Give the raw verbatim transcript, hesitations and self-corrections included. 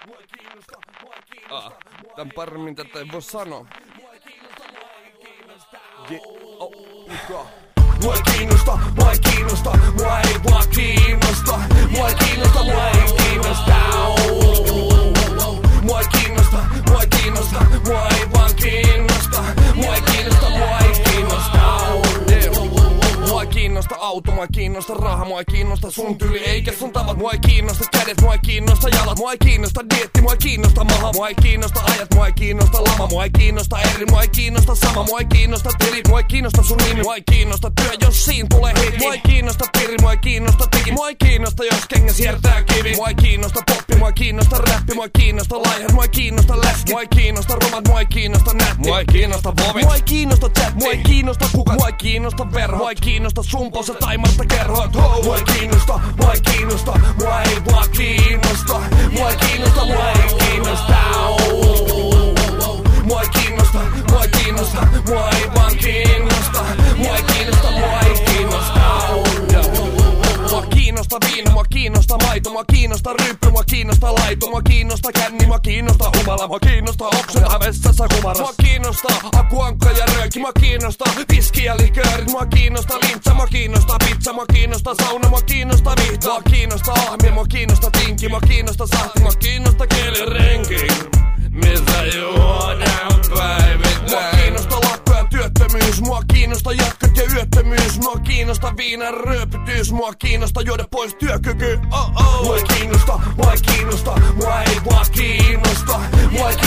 Ah, tän paremmin tätä ei voi sanoa. Je- oh, mikä? Mua ei kiinnosta, mua ei kiinnosta, mua ei vaan kiinnosta. Mua ei kiinnosta, mua ei kiinnosta. Mua ei kiinnosta, mua ei kiinnosta, mua ei vaan kiinnosta. Mua ei kiinnosta, mua ei kiinnosta. Mua ei kiinnosta auto, mua ei kiinnosta raha, mua ei kiinnosta sun tyyli eikä sun tavat. Mua ei kiinnosta kädet, mua ei kiinnosta jalat, mua ei kiinnosta dieetti, mua ei kiinnosta maha. Mua ei kiinnosta ajat, mua ei kiinnosta lama, mua ei kiinnosta eri, mua ei kiinnosta sama. Mua ei kiinnosta tili, mua ei kiinnosta sun nimi, mua ei kiinnosta työ, jos siin tulee hiki. Mua ei kiinnosta piri, mua ei kiinnosta tiki, mua ei kiinnosta jos kengä siirtää kivi. Mua ei kiinnosta poppi, mua ei kiinnosta räppi, mua ei kiinnosta laiher, mua ei kiinnosta läski. Mua ei kiinnosta romat, mua ei kiinnosta nätti, mua ei kiinnosta vovit. Mua ei kiinnosta chat, mua ei kiinnosta kukat, mua ei kiinnosta verho, mua ei kiinnosta sumpo se taimasta kerhot. Mua ei kiinnosta, mua ei kiinnosta, mua ei vaan kiinnosta. Mua ei kiinnosta, mua ei kiinnosta. Mua ei kiinnosta, mua ei kiinnosta, mua ei vaan kiinnosta. Mua ei kiinnosta, mua ei kiinnosta. Mua kiinnosta viina, mua kiinnosta maito, mua kiinnosta ryyppy, mua kiinnosta laito, mua kiinnosta känni, mua kiinnosta humala, mua kiinnosta oksena vessassa kumaras. Mua kiinnosta akuankka ja rööki, mua kiinnosta viski ja liköörit, mua kiinnosta lintsa, mua kiinnosta pizza, mua kiinnosta sauna, mua kiinnosta vihta. Mua kiinnosta ahmi, mua kiinnosta tinki, mua kiinnosta sahti, mua kiinnosta kielirenki. Mitä juodaan päivittäin? Mua kiinnosta lakko ja työttömyys, mua kiinnosta jatkat ja yöttömyys. Mua kiinnosta viinan rööpytys, mua kiinnosta juoda pois työkyky. Oh oh. Mua ei kiinnosta, mua ei kiinnosta, mua ei vaan kiinnosta. Mua ei